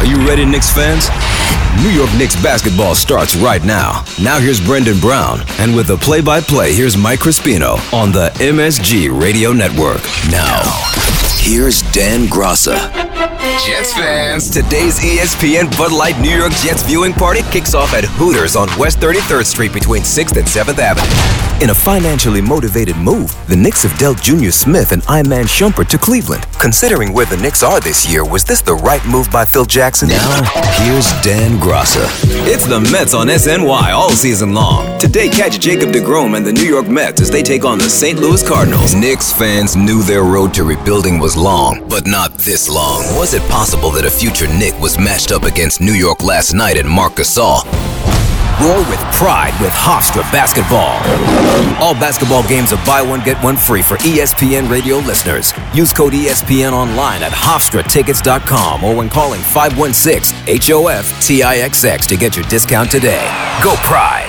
you ready, Knicks fans? New York Knicks basketball starts right now. Now here's Brendan Brown. And with the play-by-play, here's Mike Crispino on the MSG Radio Network. Now, here's Dan Graca. Jets fans, today's ESPN Bud Light New York Jets viewing party kicks off at Hooters on West 33rd Street between 6th and 7th Avenue. In a financially motivated move, the Knicks have dealt Junior Smith and Iman Shumpert to Cleveland. Considering where the Knicks are this year, was this the right move by Phil Jackson? Now, here's Dan Graca. It's the Mets on SNY all season long. Today, catch Jacob deGrom and the New York Mets as they take on the St. Louis Cardinals. Knicks fans knew their road to rebuilding was long, but not this long. Was it possible that a future Knick was matched up against New York last night and Marc Gasol? Roar with pride with Hofstra Basketball. All basketball games are buy one, get one free for ESPN radio listeners. Use code ESPN online at HofstraTickets.com or when calling 516-HOF-TIXX to get your discount today. Go Pride!